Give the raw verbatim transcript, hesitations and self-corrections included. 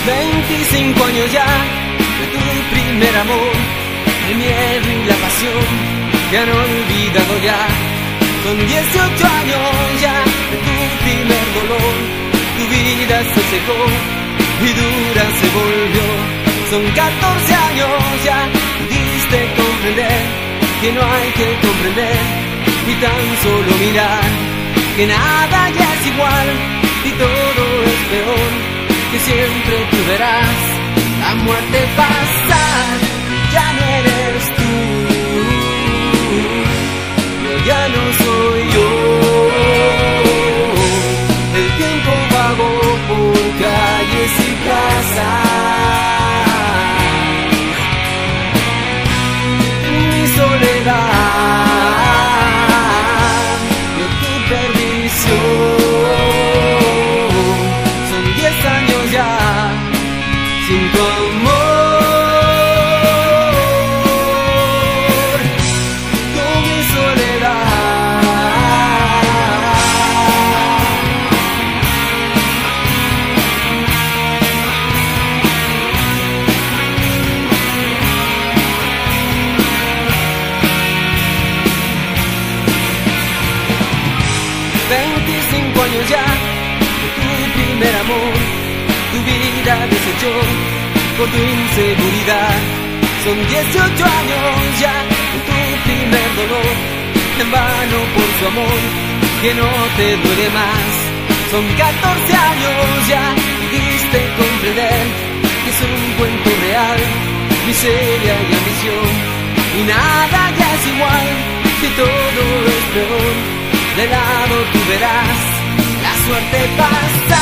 Veinticinco años ya de tu primer amor, el miedo y la pasión te han olvidado ya. Son dieciocho años ya de tu primer dolor, tu vida se secó y dura se volvió. Son catorce años ya, pudiste comprender que no hay que comprender y tan solo mirar que nada ya es igual y todo es peor, que siempre tú verás la muerte pasar. Ya no eres tú, ya no soy yo. El tiempo vagó por calles y plazas, mi soledad de tu perdición. Son diez años ya sin tu amor. Veinticinco años ya de tu primer amor, tu vida desechó por tu inseguridad. Son dieciocho años ya de tu primer dolor, en vano por su amor que no te duele más. Son catorce años ya, pudiste comprender que es un cuento real, miseria y ambición, y nada ya es igual, que todo es peor. De lado tú verás la suerte pasar.